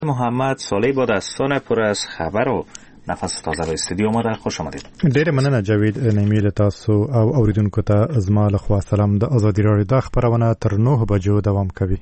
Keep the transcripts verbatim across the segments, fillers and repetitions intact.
محمد صالح با دستان پر از خبر و نفس تازه به استودیو آمده. خوش آمدید. ډېره مننه جاوید نیمې له تاسو او اوریدونکو ته زما لخوا سلام. د ازادي راډیو د خبرونه تر نه بجو دوام کوي.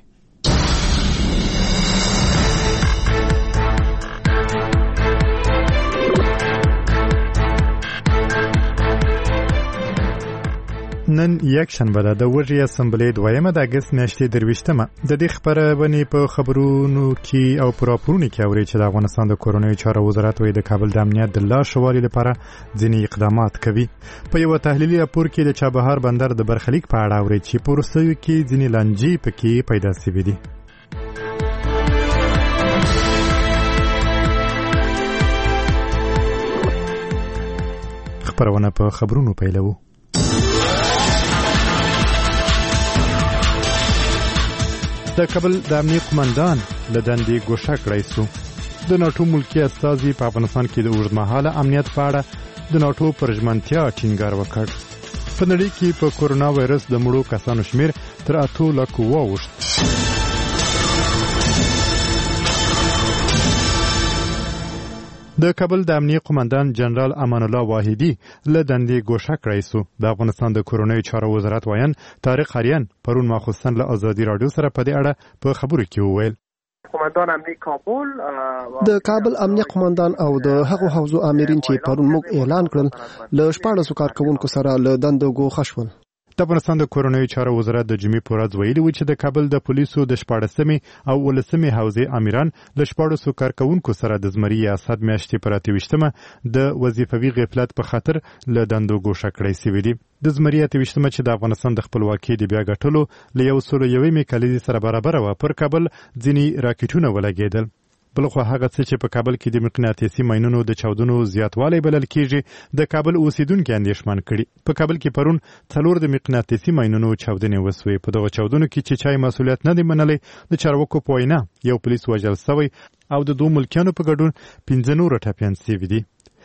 نن یک شنبه ده د وږي اسمبلی دویمه د اګست میاشتې درویشتمه. د دې خبرونه په خبرونو کې او پر راپورونو کې اوري چې د افغانستان د کورونی چارو وزارت وایي د کابل د امنیت د لاشوالي لپاره ځینې اقدامات کوي. په یو تحلیلي راپور کې د چابهار بندر د برخلیک په اړه اوري چې په وروستیو کې ځینې لانجې پکې پیدا شوې دي. خبرونه په خبرونو پیلوو. د کابل د امنیت قومندان له دندې ګوښه کړی شو. د ناټو ملکی استازي په افغانستان کې د اوږدمهاله امنیت په اړه د ناټو پر ژمنتیا ټینګار وکړ. په نړۍ کې په کورونا وایرس د مړو کسانو شمیر تر اتو لکو واوښت. د کابل د امنیت قومندان جنرال امان الله واحدی له دندې ګوښه کړی شو. د افغانستان د کورونی چارو وزارت وایي طارق حریان پرون ماخوستن له ازادي راډیو سره په دې اړه په خبرو کې وویل. قومندان امنیت کابل د کابل امنیت قومندان او د هغو حوزو امرین چې پرون موږ اعلان کړل له شپاړسو کارکونکو سره له دندو ګوښه شول. د افغانستان د کورونی چارو وزارت د جمعې په ورځ ویلي و چې د کابل د پولیسو د شپاړسمې او ولسمې حوزې امیران له شپاړسو کارکونکو سره د زمري اسد میاشتې پر اتهویشتمه د وظیفوي غفلت په خاطر له دندو ګوښه کړی شوي دي. د زمري اتهویشتمه چې د افغانستان د خپلواکۍ د بیا ګټلو له یو سل یوې کلیزې سره برابر و پر کابل ځینې راکټونه ولګېدل. بلخو هغه څه چې په کابل کې د مقناطیسي ماینونو د چاودنو زیاتوالی بلل کېږي د کابل اوسیدونکو اندېښمن کړي. په کابل کې پرون څلور د مقناطیسي ماینونو چاودنې وسوې. په دغه چاودنو کې چې چای مسؤلیت نه دی منلی د چارواکو په وینا یو پولیس وژل شوی او د دوه ملکیانو په ګډون پنځه نور ټپیان شوي دي.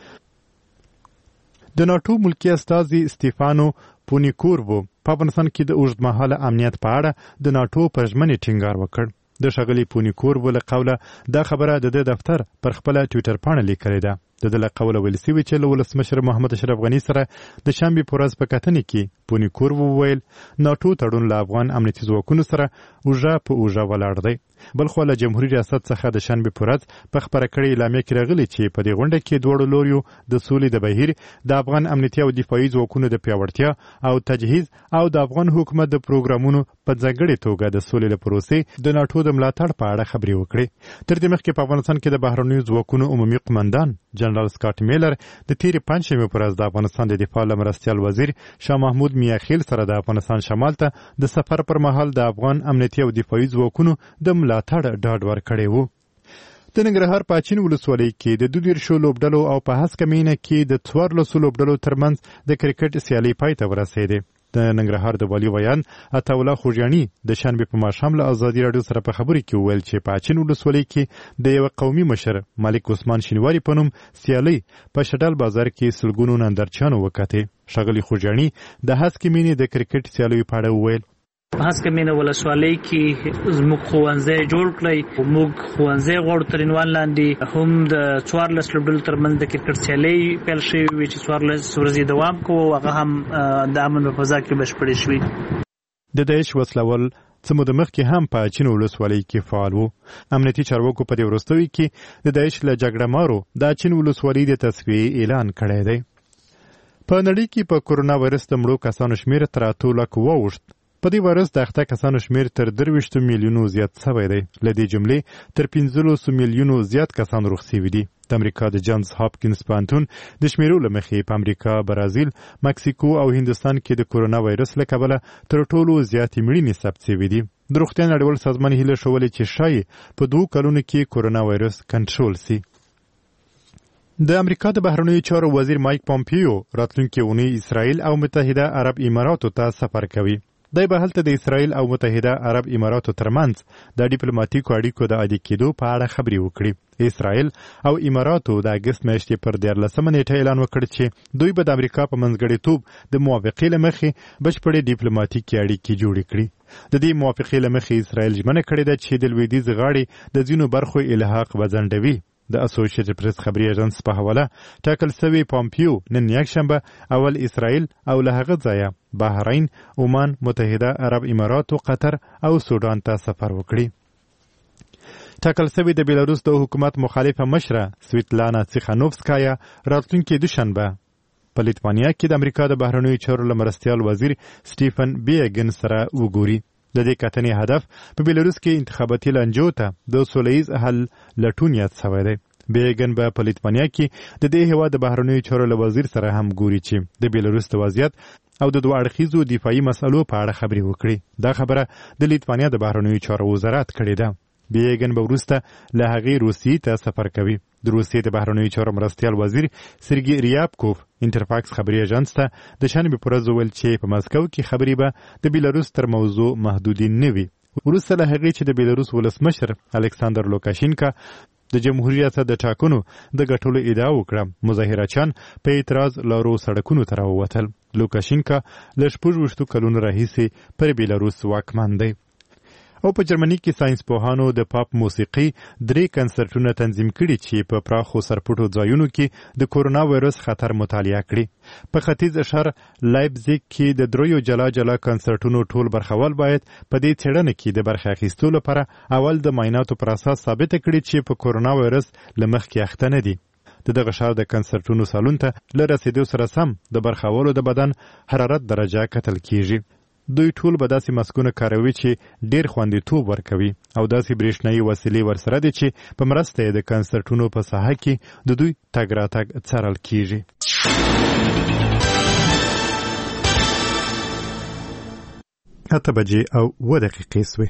د ناټو ملکی استازي سټیفانو پونیکورو په افغانستان کې د اوږدمهاله امنیت په اړه د ناټو پر ژمنې ټینګار وکړ. د ښاغلي پونیکورو له قوله دا خبره د د دفتر پر خپله ټویټر پاڼه لیکلې ده. د ده له قوله ویل شوي چې له ولسمشر محمد اشرف غني سره د شنبې په ورځ په کتنې کې پونیکورو وویل ناټو تړون له افغان امنیتي ځواکونو سره اوږه په اوږه ولاړ دی. بلخو له جمهوري ریاست څخه د شنبې په ورځ په خپره کړې اعلامیه کې راغلي چې په دې غونډه کې دواړو لوریو د سولې د بهیر د افغان امنیتي او دفاعي ځواکونو د پیاوړتیا او تجهیز او د افغان حکومت د پروګرامونو په ځانګړې توګه د سولې له پروسې د ناټو د ملاتړ په اړه خبرې وکړې. تر دې مخکې په افغانستان کې د بهرنیو ځواکونو عمومي قومندان جنرال سکاټ میلر د تیرې پنجشنبې په ورځ د افغانستان د دفاع له مرستیال وزیر شاه محمود میاخیل سره د افغانستان شمال ته د سفر پر مهال د افغان امنیتي او دفاعي ځواکونو د ملاتړ ډاډ ورکړی و. د ننګرهار په اچین ولسوالۍ کې د دوه دېرشو لوبډلو او په هسکه مینه کې د څوارلسو لوبډلو ترمنځ د کرکټ سیالۍ پای ته ورسېدې. د ننګرهار د والي ویان عطاالله خوږیاني د شنبې په ماښام له ازادي راډیو سره په خبرې کې وویل چې په اچین ولسوالۍ کې د یو قومي مشر ملک عثمان شینواري په نوم سیالۍ په شډل بازار کې سلګونو نندارچیانو وکتې. ښاغلي خوږیاني د هسکې مینې د کرکټ سیالیو په اړه وویل هسکه مینه ولسوالۍ کې زموږ ښوونځی جوړ کړی. موږ ښوونځی غواړو تر عنوان لاندې هم د څوارلس لوبډلو ترمنځ د کرکټ سیالۍ پیل شوې وې چې څوارلس ورځې دوام کوو. هغه هم د امن په فضا کې بشپړې شوې. د داعش وسلوال څه موده مخکې هم په اچین ولسوالۍ کې فعال و. امنیتي چارواکو په دې وروستیو کې د داعش له جګړه مارو د اچین ولسوالۍ د تصفیې اعلان کړی دی. په نړۍ کې په کورونا وایرس د مړو کسانو شمیر تر اتو لکو واوښت. په دې وایرس د اخته کسانو شمیر تر درویشتو میلیونو زیات شوی دی. له دې جملې تر پنځلسو میلیونو زیات کسان روغ شوي دي. د امریکا د جانز هاپکینز پوهنتون د شمیرو له مخې په امریکا، برازیل، مکسیکو او هندوستان کې د کورونا وایرس له کبله تر ټولو زیاتې مړینې ثبت شوي دي. د روغتیا نړیوال سازمان هیله ښولې چې ښایي په دوو کلونو کې کورونا وایرس کنټرول شي. د امریکا د بهرنیو چارو وزیر مایک پامپیو راتلونکې اونۍ اسرائیل او متحده عرب اماراتو ته سفر کوي. دی به هلته د اسرائیل او متحده عرب اماراتو ترمنځ د ډیپلوماټیکو اړیکو د عادي کېدو په اړه خبرې وکړي. اسرائیل او اماراتو د اګست میاشتې پر دیارلسمه نیټه اعلان وکړ چې دوی به د امریکا په منځګړیتوب د موافقې له مخې بشپړې ډیپلوماټیکې اړیکې جوړې کړي. د دې موافقې له مخې اسرائیل ژمنه کړې ده چې د لویدیځ غاړې د ځینو برخو الحاق به ځنډوي. د اسوسییټډ پریس خبري ایجنس په حواله ټاکل سوی پامپیو نن یکشنبه اول اسرائیل او له هغه ځایه بحرین، عمان، متحده عرب اماراتو، قطر او سودان ته سفر وکړي. ټاکل سوی د بیلاروس د حکومت مخالفه مشره سویتلانا تیخانوفسکایا راتلونکي دوشنبه په لیتوانیا کې د امریکا د بهرنیو چارو له مرستیال وزیر سټیفن بیګن سره وګوري. د دې کتنې هدف په بیلاروس کې انتخاباتي لانجو ته د سولیز حل لټون یاد شوی دی. بیګن به په لیتوانیا کې د دې هیواد د بهرنیو چارو له وزیر سره هم ګوري چې د بیلاروس د وضعیت او د دوه اړخیزو دفاعي مسلو په اړه خبرې وکړي. دا خبره د لیتوانیا د بهرنیو چارو وزارت کړې ده. بیګن به وروسته له هغې روسیې ته سفر کوي. د روسیې د بهرنیو چارو مرستیال وزیر سرګي ریابکوف انټرفاکس خبري ایجنس ته د شنبې په ورځ وویل چې په مسکو کې خبرې به د بیلاروس تر موضوع محدودې نه وي. وروسته له هغې چې د بیلاروس ولسمشر الکساندر لوکاشینکا د جمهوریت د ټاکنو د ګټلو ادعا وکړه، مظاهرچیان په اعتراض لارو سړکونو ته راووتل. لوکاشینکا له شپږ ویشتو کلونو راهیسې پر بیلاروس واکمن دی. او په جرمني کې ساينس پوهانو د پاپ موسیقي درې کنسرټونه تنظیم کړي چې په پراخو سرپټو ځایونو کې د کورونا وایرس خطر مطالعه کړي. په ختیځ شهر لایپزیګ کې د دریو جلا جلا کنسرټونو ټول برخوال باید په دې څېړنه کې د برخه اخیستو لپاره اول د معایناتو پر اساس ثابت کړي چې په کورونا وایرس له مخکې اخته نه دي. د دغه ښار د کنسرټونو سالون ته له رسېدو سره سم د برخوالو د بدن حرارت درجه کتل کیږي. دوی ټول به داسې ماسکونه کاروي چې ډیر خوندیتوب ورکوي او داسې برېښنایي وسیلې ورسره دي چې په مرسته یې د کنسرټونو په ساحه کې د دوی تګ راتګ څارل کیږي. اته بجې او اووه دقیقې سوې.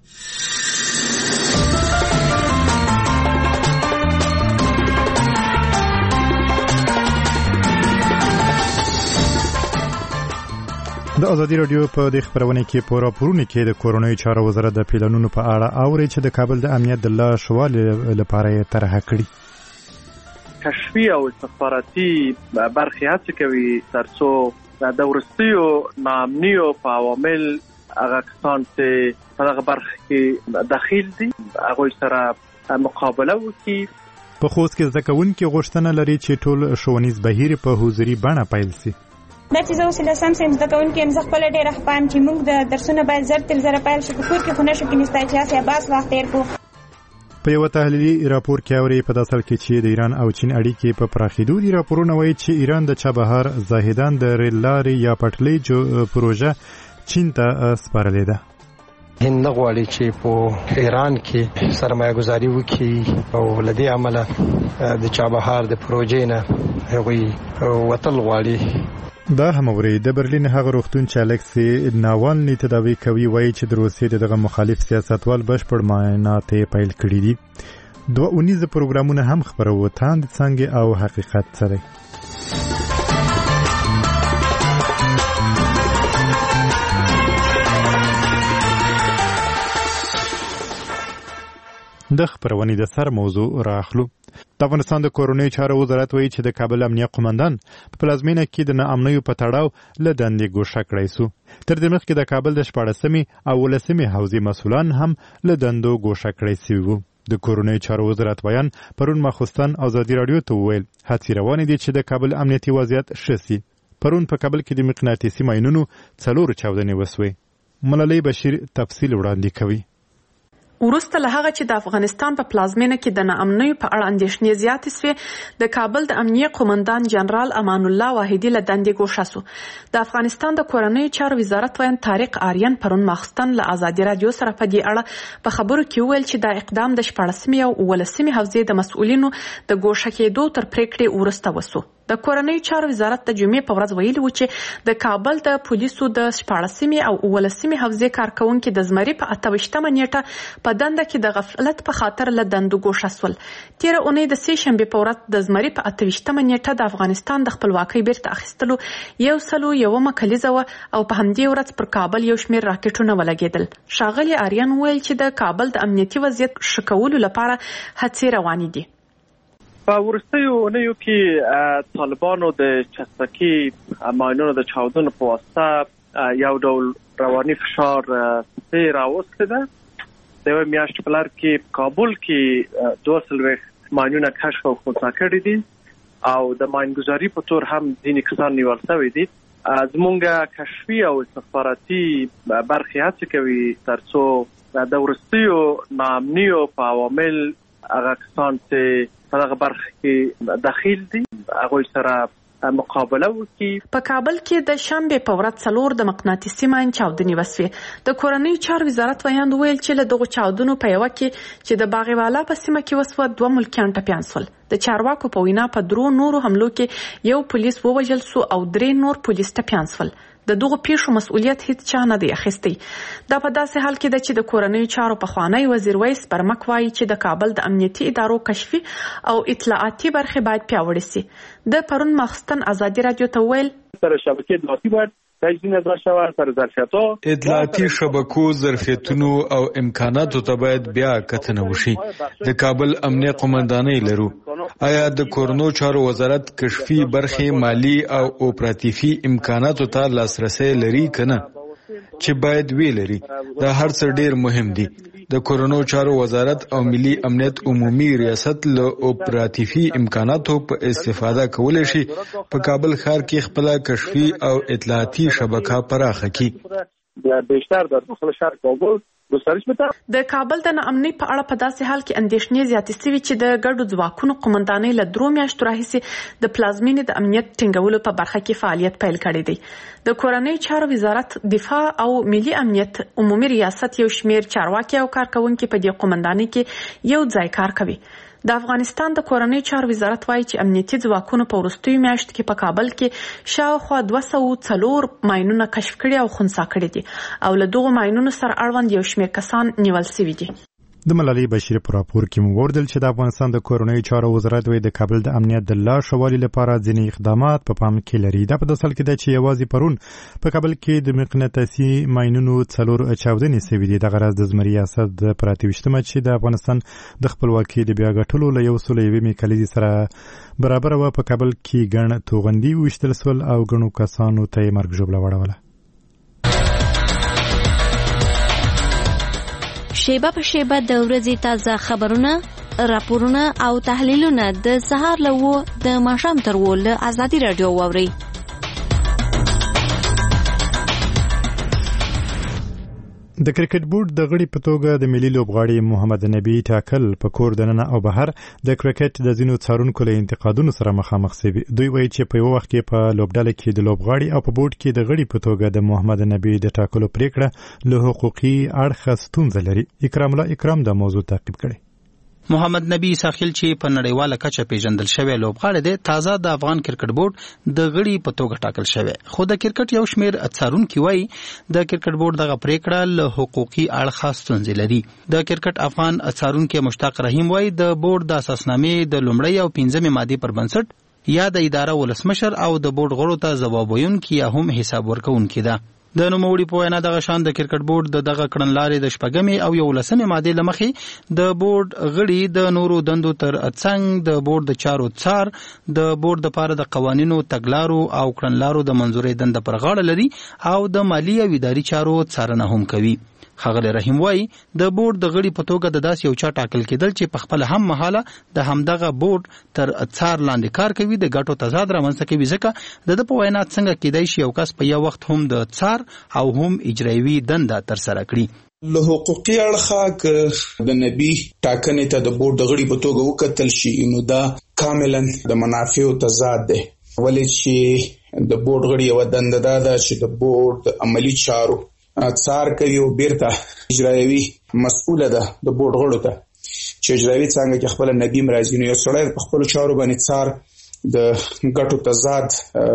د ازادي راډیو په دې خبرونه کې په راپورونه کې د کورونی چارو وزارت د پلانونو په اړه اوري چې د کابل د امنیت د لا شوال لپاره یې طرح کړی. کشفي او استخباراتي برخې هڅه کوي ترڅو د ورستیو ناامنیو په عوامل هغه کسان چې په هغه برخه کې داخل دي هغوی سره مقابله وکړي. په خوست کې زده کوونکي غوښتنه لري چې ټول ښوونیز بهیر په حضوري بڼه پیل شي. دا چې زه اوس لسم صنف زده کوونکی یم، زه خپله ډېره خفه یم چې موږ د درسونه باید زر تر زره پیل شي، په کور کې خو نه شو کېنستی چې هسې عباس وخت تېر کړو. په یوه تحلیلي راپور کې اوري په داسل کې چې د ایران او چین اړیکې په پراخېدو دي. راپورونه وایي چې ایران د چابهار زاهدان د ریل لارې یا پټلۍ پروژه چین ته سپارلې ده. هند نه غواړي چې په ایران کې سرمایه گذاري وکړي او له دې امله د چابهار د پروژې نه هغوی وتل غواړي. دا هم اوري د برلین هغه روغتون چې الکسی ناوالني تداوی کوي وایي چې د روسیې دغه مخالف سیاستوال بشپړ معاینات پیل کړي دي. دوه اونیز پروګرامونه هم خبرو تاند څنګه او حقیقت سره. د خبرونې د سر موضوع راخلو. د افغانستان د کورونی چارو وزارت وایي چې د کابل امنیه قومندان په پلازمینه کې د ناامنیو په تړاو له دندې ګوښه کړی سو. تر دې مخکې د کابل د شپاړسمې او ولسمې حوزې مسؤلان هم له دندو ګوښه کړی سوي وو. د کورونی چارو وزارت بیان پرون ماخوستن ازادي راډیو ته وویل هڅې روانې دي چې د کابل امنیتي وضعیت ښه سي. پرون په کابل کې د مقناطیسي ماینونو څلور چاودنې وسوې. ملالۍ بشیر تفصیل وړاندې کوي. وروسته له هغه چې د افغانستان په پلازمینه کې د ناامنیو په اړه اندېښنې زیاتې سوې، د کابل د امنیه قومندان جنرال امان الله واحدي له دندې ګوښه سو. د افغانستان د کورنیو چارو وزارت ویان طارق آریان پرون ماخستن له ازادي راډیو سره په دې اړه په خبرو کې وویل چې دا اقدام د شپاړسمې او ولسمې حوزې د مسؤلینو د ګوښه کېدو تر پریکړې وروسته وسو. د کورنۍ چارو وزارت د جمعې په ورځ ویلي و چې د کابل د پولیسو د شپاړسمې او اوولسمې حوزې کارکونکو د زمري په اته ویشتمه نیټه په دنده کې د غفلت په خاطر له دندو ګوښه شول. تېره اونۍ د سې شنبې په ورځ د زمري په اته ویشتمه نیټه د افغانستان د خپلواکۍ بیرته اخیستلو یو سلو یومه کلیزه وه او په همدې ورځ پر کابل یو شمېر راکټونه ولګېدل. ښاغلي آریان وویل چې د کابل د امنیتي وضعیت ښه کولو لپاره هڅې روانې دي. په وروستیو اونیو کې طالبانو د چسپکي ماینونو د چاودنو په واسطه یو ډول رواني فشار سپې راوستې ده. د یوې میاشتې په لار کې په کابل کې دوه څلوېښت ماینونه کشف او خنثی کړي دي او د ماینګذاري په تور هم ځینې کسان نیول شوي دي. زمونږ کشفي او استخباراتي برخې هڅې کوي تر څو د وروستیو ناامنیو په عوامل هغه کسان چې په دغه برخه کې داخل دي هغوی سره مقابله وکړي. په کابل کې د شنبې په ورځ څلور د مقناطیسي ماین چاودنې وسوې. د کورنۍ چارو وزارت ویاند ویل چې له دغو چاودنو په یوه کې چې د باغوالا په سیمه کې وسوه دوه ملکیان ټپیان شول. د چارواکو په وینا په درو نورو حملو کې یو پولیس ووژل سو او درې نور پولیس ټپیان شول. د دغو پیښو مسؤلیت هیڅ چا نه دی اخیستی. دا په داسې حال کې ده چې د کورنۍ چارو پخوانی وزیر ویس برمک وایي چې د کابل د امنیتي ادارو کشفي او اطلاعاتي برخې باید پیاوړې سي. د پرون ماخستن ازادي رادیو ته ویل سره شبکې اطلاعاتي باید تجدید نظر شوه سره ظرفیتو اطلاعاتي شبکو ظرفیتونو او امکاناتو ته باید بیا کتنه وشي. د کابل امنیه قومندانۍ لرو. آیا د کورنو چارو وزارت کشفي برخې مالی او اپراتیفي امکاناتو ته لاسرسی لري کنه چې باید وی لري. دا هر څه ډیر مهم دي. د کورونو چارو وزارت او ملي امنیت عمومي ریاست له اپراتیفي امکاناتو په استفاده کولای شي په کابل ښار کې خپل کشفي او اطلاعاتي شبکه پراخه کړي. بیشتر در داخل شهر کابل د کابل د ناامنۍ په اړه په داسې حال کې اندېښنې زیاتې شوې چې د ګډو ځواکونو قومندانۍ له درو میاشتو راهیسې د پلازمینې د امنیت ټینګولو په برخه کې فعالیت پیل کړی دی. د کورنۍ چارو وزارت دفاع او ملي امنیت عمومي ریاست یو شمېر چارواکي او کارکونکي په دې قومندانۍ کې یو ځای کار کوي. د افغانستان د کورنۍ چارو وزارت وایي چې امنیتي ځواکونو په وروستیو میاشتو کې په کابل کې شاوخوا دوه سوه څلور ماینونه کشف کړي او خنثی کړي دي او له دغو ماینونو سره اړوند یو شمېر کسان نیول شوي دي. د ملالۍ بشیر په راپور کې مو وردل چې د افغانستان د کورنۍ چارو وزارت وایي د کابل د امنیت د لا ښه لپاره ځینې اقدامات په پام کې لري. دا په داسې حال کې ده چې یوازې پرون په کابل کې د مقناطیسي ماینونو څلور چاودنې شوي دي. دغه راز د زمري ریاست د پر اته ویشتمه چې د افغانستان د خپلواکۍ د بیا ګټلو له یو سل یوې کلیزې سره برابر وه په کابل کې ګڼ توغندي ویشتل سول او ګڼو کسانو ته یې مرګ ژوبله واړوله. شیبه په شیبه د ورځې تازه خبرونه، راپورونه او تحلیلونه د سهار له وو د ماښام تر وو له ازادي رادیو واورئ. د کرکټ بورډ د غړي په توګه د ملي لوبغاړي محمد نبی ټاکل په کور دننه او بهر د کرکټ د ځینو څارونکو له انتقادونو سره مخامخ شوي. دوی وایي چې په یو وخت کې په لوبډله کې د لوبغاړي او په بورډ کې د غړي په توګه د محمد نبی د ټاکلو پریکړه له حقوقي اړخه ستونزه لري. اکرام الله اکرام د موضوع تعقیب کړي. محمد نبی ساحل چې په نړیواله کچه پیژندل شوی لوبغاړی دی، تازه د افغان کرکټ بورډ د غړي په توګه ټاکل شوی. خو د کرکټ یو شمېر څارونکي وایي د کرکټ بورډ دغه پریکړه له حقوقي اړخه ستونزې لري. د کرکټ افغان څارونکي مشتاق رحیم وایي د بورډ د اساسنامې د لومړۍ او پنځمې مادې پر بنسټ یا د اداره ولسمشر او د بورډ غړو ته ځواب ویونکي یا هم حساب ورکوونکي ده. د نوموړي په وینا دغه شان د کرکټ بورډ د دغه کړنلارې د شپږمې او یولسمې مادې له مخې د بورډ غړي د نورو دندو تر څنګ د بورډ د چارو څار د بورډ لپاره د قوانینو تګلارو او کړنلارو د منظورۍ دنده پر غاړه لري او د مالی او اداري چارو څارنه هم کوي. ښاغلی رحیم وایي د بورډ د غړي په توګه د داسې یو چا ټاکل کېدل چې په خپل هم مهاله د همدغه بورډ تر څار لاندې کار کوي د ګټو تضاد رامنځته کوي، ځکه د ده په وینا څنګه کېدای شي یو کس په یو وخت هم د څار او هم اجرایوي دنده ترسره کړي. له حقوقي اړخه که د نبی ټاکنې ته د بورډ د غړي په توګه وکتل شي نو دا کاملا د منافعو تضاد دی، ولې چې د بورډ غړي یوه دنده دا ده چې د بورډ د عملي چارو څار کوي او بیرته اجرایوي مسؤله ده د بورډ غړو ته چې اجرایوي څانګه کې خپل نبی راځي. نو یو سړی په خپلو چارو باندې څار د ګټو تضاد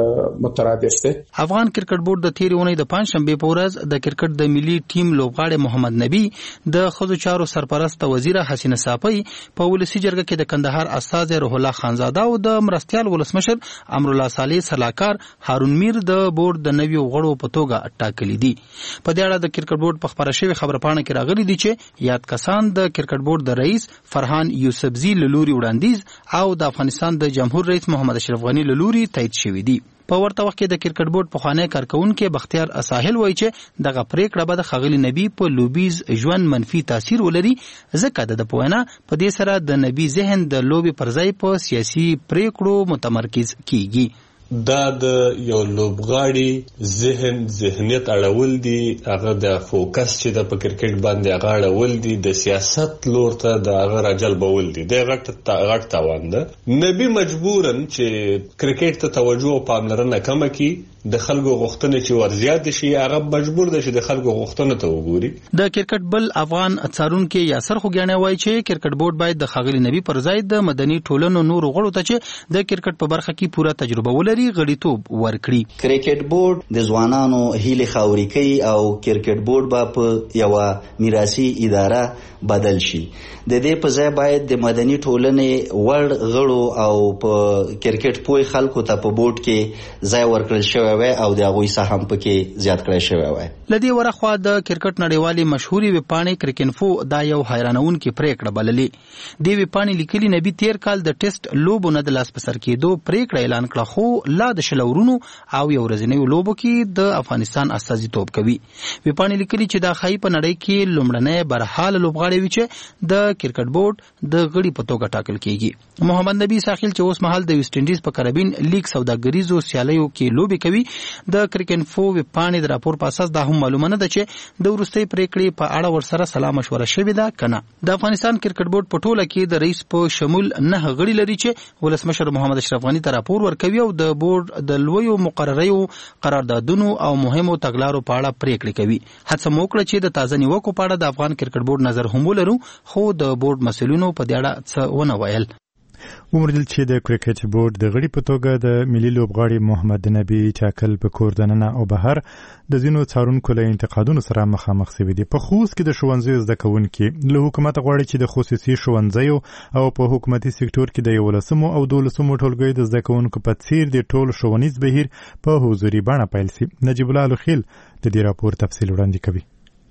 مترادف دی. افغان کرکټ بورډ د تیرې اونۍ د پنځشنبه په ورځ د کرکټ د ملي ټیم لوبغاړی محمد نبی د ښځو چارو سرپرست وزیره حسینه صافی په ولسی جرګه کې د کندهار استاد روح الله خانزاده او د مرستيال ولسمشر امرالله صالح سلاکار هارون میر د بورډ د نویو غړو په توګه ټاکلي دي. په دې اړه د کرکټ بورډ په خبره شوی خبره پاڼه کې راغلي دي چې یاد کسان د کرکټ بورډ د رئیس فرحان یوسفزی لوري وړاندیز او د افغانستان د جمهور رئیس محمد اشرف غنی لوري تایید شوی دي. په ورته وخت کې د کرکټ بورډ پخوانی کارکونکو بختیار ساحل وایي چې دغه پریکړه به د خغلی نبی په لوبیز ژوند منفي تاثیر ولري ځکه د پوهنه په دې سره د نبی ذهن د لوبي پرځای په سیاسي پریکړو متمرکز کیږي. دا د یو لوبغاړي ذهن ذهنیت اړول دي، هغه د فوکس چې د په کرکټ باندې هغه اړول دي، د سیاست لور ته د هغه راجلبول دي، د غټ غټ تاوان ده. نبی مجبورن چې کرکټ ته توجه او پاملرنه کم کړي، د خلکو غوښتنې چې ورزیات شي هغه مجبور دی چې د خلکو غوښتنه ته وګوري. د کرکټ بل افغان څارونکو یاسر خوګیانه وایي چې کرکټ بورډ باید د خغلی نبی پر ځای د مدني ټولنو نور غړو ته چې د کرکټ په برخه کې پوره تجربه ولري غړیتوب ورکړي. کرکټ بورډ د ځوانانو هیله خاوري کوي او کرکټ بورډ به په یو میراثي اداره بدل شي. د دې په ځای باید د مدني ټولنې وړ غړو او په کرکټ پوي خلکو ته په بورډ کې ځای ورکړل شوی او د هغوی سهم پکې زیات کړی شوی وای. لدی ورخوا د کرکټ نړیوالې مشهوري ویپاڼې کرکینفو دا یو حیرانونکې پریکړه بللې. دی ویپاڼې لیکلي نبی تیر کال د ټیسټ لوبو نه د لاس په سر کېدو پریکړه اعلان کړه، خو لا د شلورونو او یو ورځنیو لوبو کې د افغانستان استازیتوب کوي. ویپاڼې لیکلي چې دا خای په نړۍ کې لومړنی برحال لوبغاړی وي چې د کرکټ بورډ د غړي په توګه ټاکل کیږي. محمد نبی ساحل چې اوس مهال د ویسټ انډیز په کربین لیګ سوداګریزو سیالیو کې لوبي کوي، د کرکټ ویپاڼې د راپور په اساس دا هم معلومه نه ده چې د وروستۍ پریکړې په اړه ورسره سلا مشوره شوې ده کنه. د افغانستان کرکټ بورډ په ټوله کې د رئیس په شمول نه غړي لري چې ولسمشر محمد اشرف غنی ته راپور ورکوي او د بورډ د لویو مقرریو قراردادونو او مهمو تګلارو په اړه پریکړې کوي. هڅه مو وکړه چې د تازه نیوکو په اړه د افغان کرکټ بورډ نظر هم ولرو، خو د بورډ مسؤلینو په دې اړه څه ونه ویل. ومردل چې د کرکټ بورډ د غړي په توګه د ملي لوبغاړي محمد نبی ټاکل په کور دننه او بهر د ځینو څارونکو له انتقادونو سره مخامخ شوي دي. په خوست کې د ښوونځیو زده کوونکي له حکومت غواړي چې د خصوصي ښوونځیو او په حکومتي سکتور کې د یولسمو او دولسمو ټولګیو د زده کوونکو په څیر د ټول ښوونیز بهیر په حضوري بڼه پیل شي. نجیب الله الخیل د دې راپور تفصیل وړاندې کوي.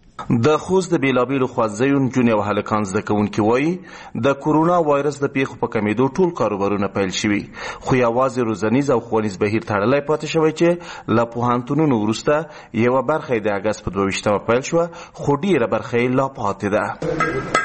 د خوست د بیلابیلو ښوونځیو نجونې او هلکان زده کوونکي وایي د کورونا وایرس د پیښو په کمیدو ټول کاروبارونه پیل شوي، خو یوازې روزنیز او ښوونیز بهیر تړلی پاتې شوی چې له پوهنتونونو وروسته یوه برخه یې د اګست په دوه ویشتمه پیل شوه، خو ډېره برخه یې لا پاتې ده.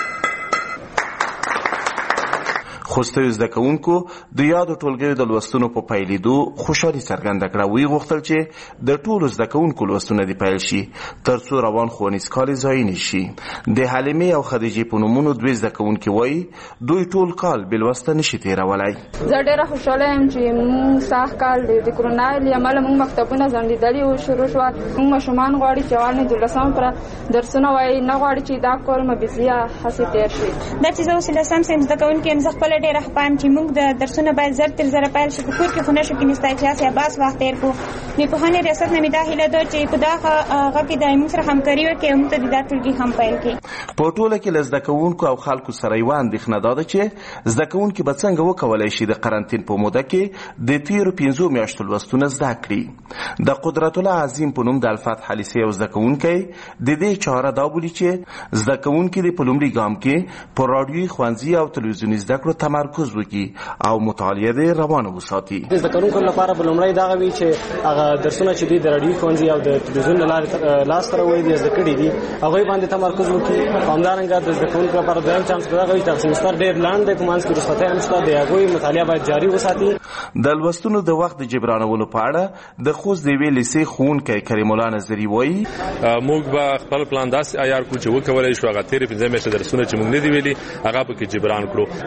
خوستیو زده کوونکو د یادو ټولګیو د لوستونو په پیلېدو خوشحالي څرګنده کړه. ویې غوښتل چې د ټولو زده کوونکو لوستونه دې پیل شي تر څو روان ښوونیز کال یې ضایع نه شي. د حلیمې او خدیجې په نومونو دوی زده کوونکي وایي دوی ټول کال بې لوسته نشي تېرولی. زه ډېره خوشحاله یم چې موږ سخت کال د کرونا له امله موږ مکتبونه ځنډېدلي او شروع شول. موږ ماشومان غواړي چې اول نه دولسم پر درسونه وایي، نه غواړي چې دا کال مو بېځایه هسې تېر شي. دا چې زه اوس لسم صنف زده کوونکې یم، زه خپله ډېره خفه یم چې موږ د درسونه باید زر تر زره پیل شي. په کور کې خو نه شو کېنستی چې هسې عباس وخت تېر کړو. د پوهنې ریاست نه مې دا هیله ده چې په دغه هغه کې د موږ سره همکاري وکړي او موږ ته د دا ټولګي هم پیل کړي. په ټوله کې له زده کوونکو او خلکو سره یوه اندېښنه دا ده چې زده کوونکي به څنګه وکولی شي د قرنطین په موده کې د تېرو پنځو میاشتو لوستونه زده کړي. د قدرت الله عظیم په نوم د الفتح لیسې یو زده کوونکی د دې چاره دا بولي چې زده کوونکي د په لومړي ګام کې په راډیوي ښوونځي او تلویزیوني زده کړو تمرکز وکړي او مطالعه دې روانه وساتي. د زده کوونکو لپاره به لومړی دغه وي چې هغه درسونه چې دوی د راډیوي ښوونځي او د تلویزیون له لارې لاسته راوړي دي زده کړي دي هغوی باندې تمرکز وکړي. همدارنګه د زده کوونکو لپاره دویم چانس به دغه وي چې سمستر ډېر لنډ دی، په منځ کې رخصتۍ هم شته، د هغوی مطالعه باید جاري وساتي. د لوستونو د وخت د جبرانولو په اړه د خوست د یوې لیسې ښوونکی کریم الله نظري وایي موږ به خپل پلان داسې عیار کړو چې وکولی شو هغه تېرې پنځه میاشتې درسونه چې موږ نه دي ویلي هغه پکې جبران کړو. ډېره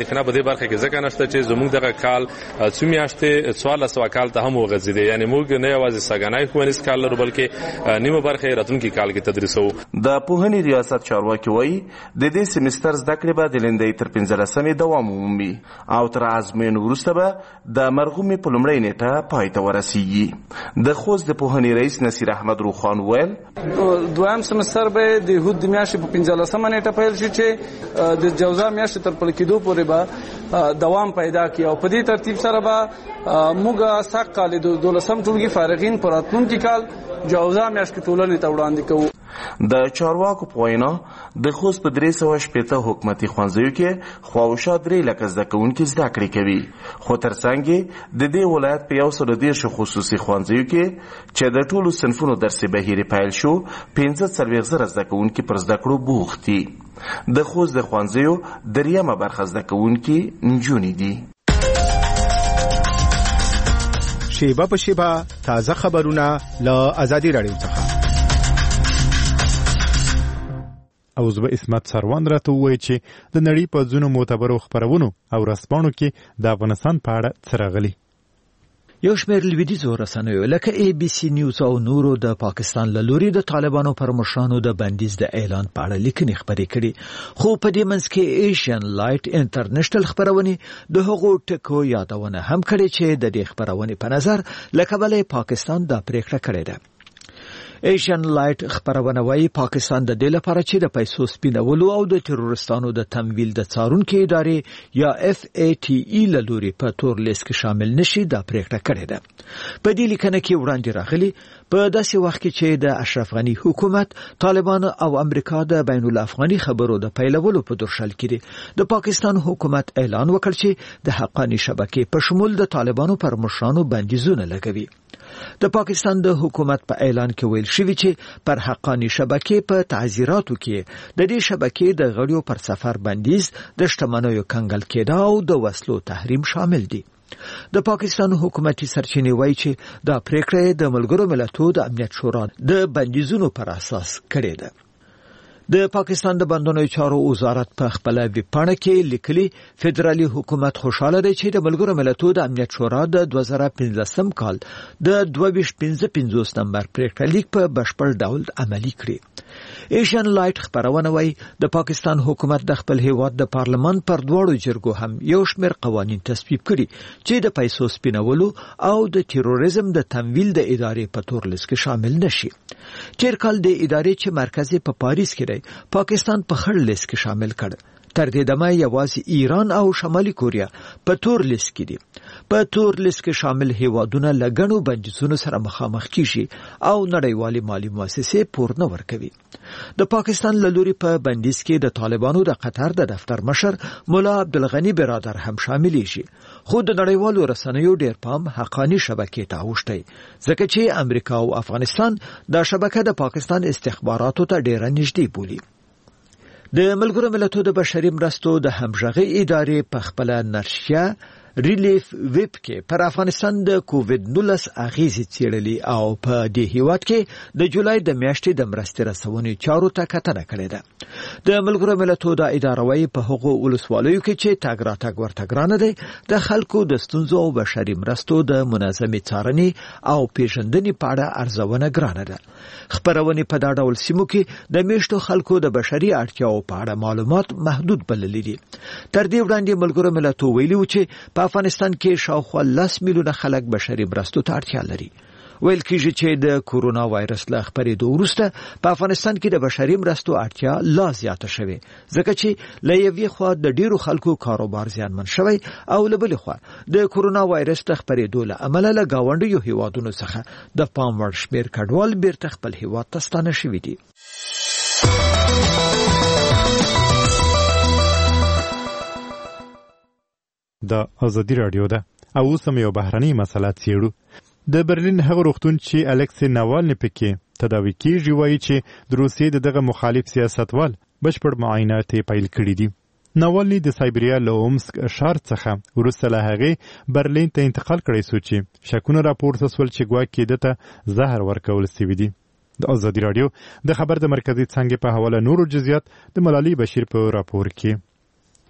اندېښنه په دې برخه کې ځکه نشته چې زموږ دغه کال څو میاشتې څوارلس سوه کال ته هم وغځېدې، یعنی موږ نه یوازې سږنی ښوونیز کال لرو بلکې نیمه برخه یې راتلونکي کال کې تدریسوو. د پوهنې ریاست چارواکي وایي د دې سیمستر زده کړې به د لیندۍ تر پنځلسمې دوام ومومي او تر ازموینو وروسته به د مرغومې په لومړۍ نیټه پای ته ورسیږي. د خوست د پوهنې رئیس نصیر احمد روخان ویل دویم سمستر به د یهود د میاشتې په پنځلسمه نیټه پیل شي چې د جوزا میاشتې تر پل کېدو پورې به دوام پیدا کړي او په دې ترتیب سره به موږ سږ کال د دولسم ټولګي فارغین په راتلونکي کال جوزا میاشت کې ټولنې ته وړاندې کوو. د چارواکو په وینا د خوست په درې سوه شپېته حکومتي ښوونځیو کې خواوشا درې لکه زده کوونکي زده کړې کوي، خو ترڅنګ یې د دې ولایت په یو سلو دېرشو خصوصي ښوونځیو کې چې د ټولو صنفونو درسي بهیر پیل شو پنځه څلوېښت زره زده کوونکي پر زده کړو بوخت دي. د خوست د ښوونځیو دریمه برخه زده کوونکي نجونې دي. شیبه په شیبه تازه خبرونه له ازادي راډیو څخه. او زه به اسمت سروان راته ووایي چې د نړۍ په ځینو معتبرو خپرونو او رسپاڼو کې د افغانستان په اړه څه راغلي. یو شمېر لویدیځو رسنیو لکه ای بي سي نیوز او نورو د پاکستان له لوري د طالبانو پر مشرانو د بندیز د اعلان په اړه لیکنې خپرې کړي، خو په دې منځ کې ایشین لایټ انټرنیشنل خپرونې د هغو ټکو یادونه هم کړې چې د دې خپرونې په نظر له کبله پاکستان دا پریکړه کړې ده. ایشین لایټ خبرونه وايي پاکستان د دې لپاره چې د پیسو سپینولو او د تروریستانو د تمویل د څارونکو ادارې یا اف ای ټي ای له لوري په تور لیست کې شامل نشي دا پریکړه کړې ده. په دې لیکنه کې وړاندې راغلي په داسې وخت کې چې د اشرف غنی حکومت طالبان او امریکا د بین الافغاني خبرو د پیلولو په درشل کې دي، د پاکستان حکومت اعلان وکړ چې د حقانی شبکې په شمول د طالبانو پر مشرانو بندیزونه لګوي. د پاکستان د حکومت په اعلان کې ویل شوی چې پر حقانی شبکې په تعزیراتو کې د دې شبکې د غړیو پر سفر بندیز، د شتمنیو کنګل کېدا او د وسلو تحریم شامل دي. د پاکستان حکومتي سرچینې وایي چې دا پریکړه د ملګرو ملتونو د امنیت شورا د بندیزونو پر اساس کړې ده. د پاکستان د بندونو چارو وزارت په خپل ویب پاڼه کې لیکلي فدرالي حکومت خوشاله دی چې د ملګرو ملتونو د امنیت شورا د دوه زره پنځلسم کال د دوه ویشت پنځه پنځوس نمبر پریکړه لیک په بشپړ ډول عملي کړي. ایشین لایټ خبرونه وايي د پاکستان حکومت د خپل هیواد د پارلمان پر دواړو جرګو هم یو شمېر قوانین تصویب کړي چې د پیسو سپینولو او د تروریزم د تمویل د ادارې په تور لیست کې شامل نشي. تیر کال د ادارې چې مرکز په پاریس کې دی پاکستان په خړ لیست کې شامل کړ. تر دې دمه یوازې ایران او شمالي کوریا په تور لیست کې دي. په تور لیست کې شامل هیوادونه لګڼو بندیزونو سره مخامخ کیږي او نړیوالې مالی مؤسسې پور نه ورکوي. د پاکستان له لوري په بندیز کې د طالبانو د قطر د دفتر مشر مولا عبدالغنی برادر هم شاملیږي، خو د نړیوالو رسنیو ډیر پام حقانی شبکې ته اوښتی ځکه چې امریکا او افغانستان دا شبکه د پاکستان استخباراتو ته ډیره نږدې بولي. د ملګرو ملتونو د بشري مرستو د همغږي ادارې په خپل نشریه ریلیف ویب کې پر افغانستان د کووډ نولس اغیزې څېړلې او په دې هیواد کې د جولای د میاشتې د مرستې رسونې چارو ته کتنه کړې ده. د ملګرو ملتونو د ادارې وايي په هغو ولسوالیو کې چې تګ راتګ ورته ګرانه دی د خلکو د ستونزو او بشري مرستو د منظمې څارنې او پیژندنې په اړه ارزونه ګرانه ده. خبرونه په دا ډول سیمو کې د میشتو خلکو د بشري اړتیاو په اړه معلومات محدود بللي دي. تر دې وړاندې ملګرو ملتونو ویلي و چې په افغانستان کې شاوخوا لس میلیونه خلک بشري مرستو ته اړتیا لري. ویل کېږي چې د کورونا وایرس له خپرېدو وروسته په افغانستان کې د بشري مرستو اړتیا لا زیاته شوې ځکه چې له یوې خوا د ډیرو خلکو کاروبار زیانمن شوی او له بلې خوا د کورونا وایرس د خپرېدو له امله له ګاونډیو هیوادونو څخه د پام وړ شمېر کډوال بیرته خپل هیواد ته ستانه شوي دي. د ازادي رادیو ده او اوس هم یو بهرنۍ مسله څېړو. د برلین هغه روغتون چې الکسی ناوالني پکې تداوي کیږي وایي چې د روسیې د دغه مخالف سیاستوال بشپړ معاینات پیل کړي دي. ناوالني د سایبریا له اومسک ښار څخه وروسته له هغې برلین ته انتقال کړی سو چې شکونه راپورته سول چې ګواکې ده ته زهر ورکول سوي دي. د ازادي رادیو د خبر د مرکزي څانګې په حواله نورو جزئیات د ملالۍ بشیر په راپور کې.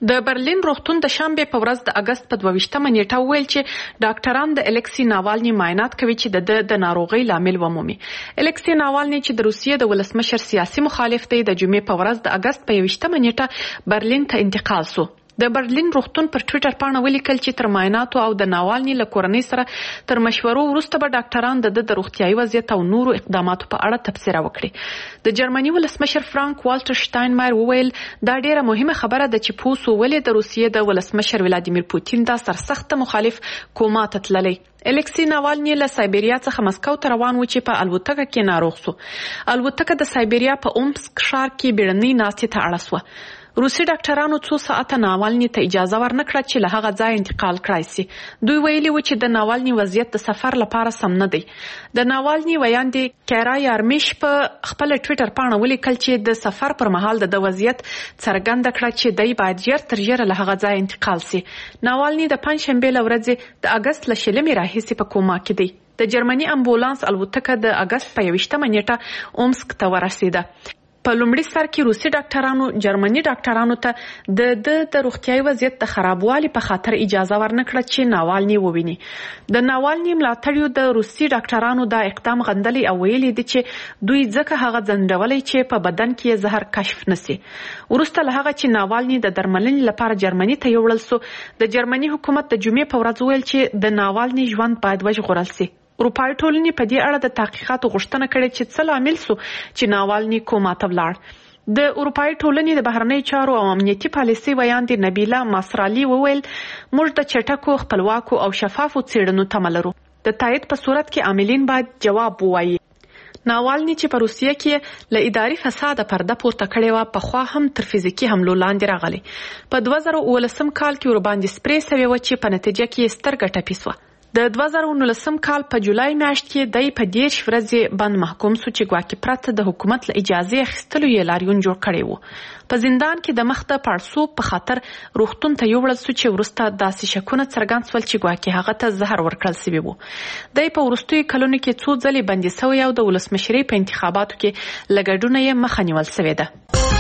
د برلین روغتون د شنبه په ورځ د اگست په دوه ویشتمه نیټه ویل چې ډاکټران د الکسی ناوالني معاینات کوي چې د د ناروغۍ لامل ومومي. الکسی ناوالني چې د روسیې د ولسمشر سیاسي مخالف دی د جمعې په ورځ د اگست په ویشتمه نیټه برلین ته انتقال سو. د برلین روغتون پر ټوئیټر باندې ولیکل چې تر معایناتو او د ناوالني له کورنۍ سره تر مشورو وروسته به ډاکټران د د روغتيایي وضعیت او نورو اقداماتو په اړه تبصره وکړي. د جرمني ولسمشر فرانک والټر شتاینمایر وویل دا ډیره مهمه خبره ده چې پوسو ولې د روسیې د ولسمشر ولادیمیر پوتین دا سرسخت مخالف کوما ته تللی. الکسی ناوالني له سایبریا څخه مسکو ته روان و چې په الوتکه کې ناروغ سو. الوتکه د سایبریا په اومسک ښار کې بیړنۍ ناستې ته اړه سوه. روسي ډاکټرانو څو ساعته ناوالني ته اجازه ورنکړه چې له هغه ځای انتقال کړای شي. دوی ویلي و چې د ناوالني وضعیت د سفر لپاره سم نه دی. د ناوالني ویاندې کیرا یارمیش په خپل ټوئیټر باندې ولیکل چې د سفر پر مهال د وضعیت څرګنده کړه چې دی باید ژر تر ژره له هغه ځای انتقال شي. ناوالني د پنځشنبه لورځې د اگست له شلمې راهیسې په کوما کې دی. د جرمني امبولانس الوتکه د اگست په یوویشتمه نیټه اومسک ته ورسېده. په لومړي سر کې روسي ډاکټرانو جرمني ډاکټرانو ته د د د روغتيایي وضعیت د خرابوالي په خاطر اجازه ورنکړه چې ناوالني وویني. د ناوالني ملاتړیو د روسي ډاکټرانو دا اقدام غندلي او ویلي دي چې دوی ځکه هغه ځندولي چې په بدن کې زهر کشف نشي. ورسته له هغه چې ناوالني د درملنې لپاره جرمني ته یوړل سو، د جرمني حکومت د جمعې په ورځ ویل چې د ناوالني ژوند باید وژغورل شي. اروپایي ټولنې په دې اړه د تحقیقاتو غوښتنه کړې چې څه لامل سو چې ناوالني کوما ته ولاړ. د اروپایي ټولنې د بهرنیو چارو او امنیتي پالیسي ویاندې نبیله ماسرالي وویل موږ د چټکو خپلواکو او شفافو څېړنو تمه لرو. د تایید په صورت کې عاملین باید جواب ووایي. ناوالني چې په روسیه کې له اداري فساد پرده پورته کړې و په خوا هم تر فزیکي حملو لاندې راغلی. په دوه زره اوولسم کال کې ورباندې سپری سوی و چې په نتیجه کې سترګه ټپي سوه. د دوه زره نولسم کال په جولای میاشت کې دی په دیرش ورځې بند محکوم سو چې ګواکې پرته د حکومت له اجازې اخیستلو یې لاریون جوړ کړی و. په زندان کې د مخ د پړسوب په خاطر روغتون ته یوړل سو چې وروسته داسې شکونه څرګند سول چې ګواکې هغه ته زهر ورکړل سوی و. دی په وروستیو کلونو کې څو ځلې بندي سوی او د ولسمشرۍ په انتخاباتو کې له ګډونه یې مخه نیول سوې ده.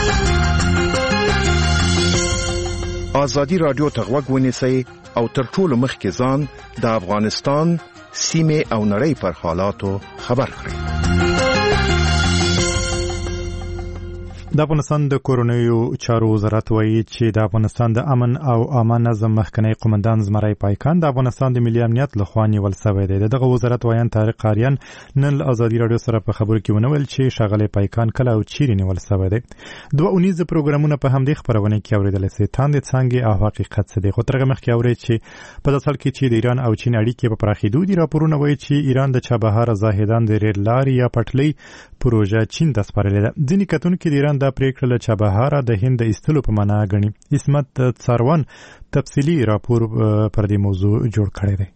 ازادي رادیو ته غوږ ونیسئ او تر ټولو مخکې ځان د افغانستان سیمې او نړۍ پر حالاتو خبر کړئ. د افغانستان د کورنیو چارو وزارت وایي چې د افغانستان د امن او امان نظم مخکنی قومندان زمری پایکان د افغانستان د ملي امنیت لخوا نیول شوی دی. دغه وزارت وایي طارق قاریان نن له ازادي رادیو سره په خبرو کې ونویل چې ښاغلی پایکان کله او چیرې نیول شوی دی. دوه اونیزه پروګرامونه په همدې خبرونه کې اورېدل شوي. تاندې څانګې او حقیقت څه دی. خو تر هغه مخکې اورئ چې په داسې حال کې چې د ایران او چین اړیکې په پراخېدو دي. راپورونه وایي چې ایران د چابهار زاهدان د ریل لارې یا پټلۍ پروژه چین ته سپارلې ده. ځینې کتونکي د ایران دا پریکړه له چابهار د هند د ایستلو په معنا ګڼي. اسمت څاروان تفصیلي راپور پر دې موضوع جوړ کړی دی.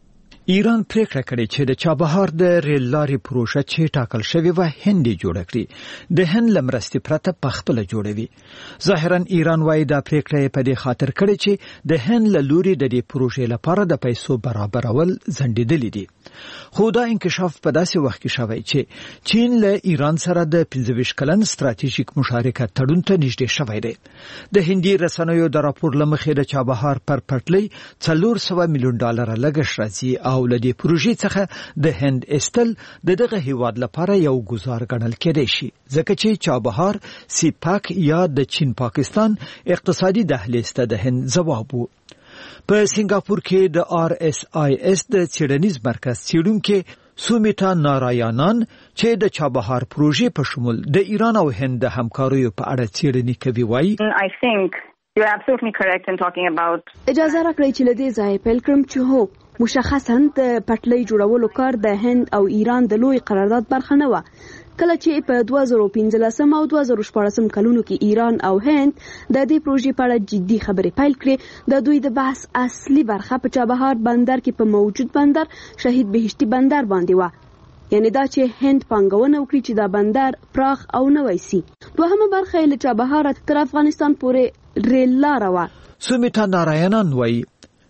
ایران پریکړه کړې چې د چابهار د ریل لارې پروژه چې ټاکل شوې و هند جوړ کړي، د هند لمرستي پرته په خپل جوړوي. ظاهرا ایران وايي دا پریکړه په دې خاطر کړې چې د هند له لوري د دې پروژې لپاره د پیسو برابرول ځنډېدلې دي. خو دا انکشاف په داسې وخت کې شوی چې چین له ایران سره د پنځه ویشت کلن ستراتیژیک مشارکت تړون ته نږدې شوی دی. د هندي رسنیو د راپور له مخې د چابهار پر پټلۍ څلور سوه میلیون ډالر لګښت راځي او له دې پروژې څخه د هند استل د دغه هیواد لپاره یو ګزار ګڼل کېدای شي، ځکه چې چابهار سیپاک یا د چین پاکستان اقتصادي دهلیز ته د هند ځواب و. په سنگاپور کې د آر اس آی اس د څېړنیز مرکز څېړونکي سومیتا نارایانان چې د چابهار پروژې په شمول د ایران او هند د همکاریو په اړه څېړنې کوي وایي I think you are absolutely correct in talking about اجازه راکړئ چې له دې ځایه پیل کړم چې هو مشخصاً د پټلۍ جوړولو کار د هند او ایران د لوی قرارداد برخه نه و. کله چې په دوه زره پنځلسم او دوه زره شپاړسم کلونو کې ایران او هند د دې پروژې په اړه جدي خبرې پیل کړې، د دوی د بحث اصلي برخه په چابهار بندر کې په موجود بندر شهید بهشتي بندر باندې و. یعنی دا چې هند پانګونه وکړي چې دا بندر پراخ او نوی سي. دوهمه برخه یې له چابهار تر افغانستان پورې ریل لار و. سومیتا نارایانان وایي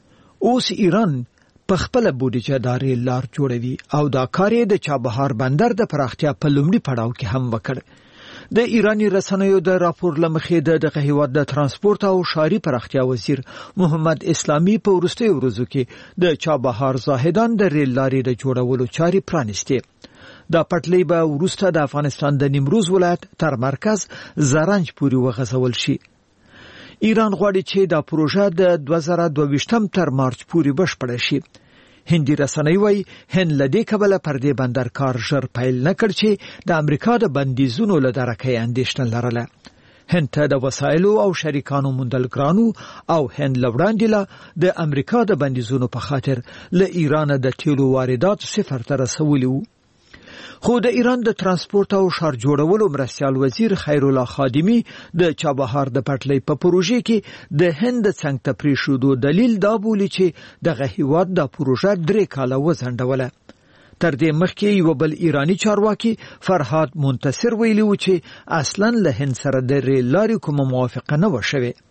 اوس ایران په خپل بودیجه د ریل لار جوړوي او دا کار یې د چابهار بندر د پراختیا په لومړي پړاو کې هم وکړ. د ایرانی رسنیو د راپور لمخې د دغه هیواد د ترانسپورت او ښاري پراختیا وزیر محمد اسلامي په وروستیو ورځو کې د چابهار زاهدان د ریل لارې د جوړولو چارې پرانیستې. دا پټلۍ به وروسته د افغانستان د نیمروز ولایت تر مرکز زرنج پورې وغځول شي. ایران غواړي چې دا پروژه د دوه زره دوه ویشتم تر مارچ پورې بشپړه شي. هندي رسنۍ وایي هند له دې کبله پر دې بندر کار ژر پیل نه کړ چې د امریکا د بندیزونو له درکه یې اندېښنه لرله. هند ته د وسایلو او شریکانو موندل ګرانو او هند له وړاندې له د امریکا د بندیزونو په خاطر له ایران د تیلو واردات صفر ته رسولي وو. خو د ایران د ترانسپورت او ښار جوړولو مرستیال وزیر خیرالله خادمی د چابهار د پټلۍ په پروژې کې د هند څنګ ته پریښودو دلیل دا بولي چې دغه هیواد د پروژه درې کاله وځنډوله. تر دې مخکې یو بل ایرانی چارواکي فرهاد منتصر ویلي و چې اصلا له هند سره د ریل لارې کومه موافقه نه و شوې.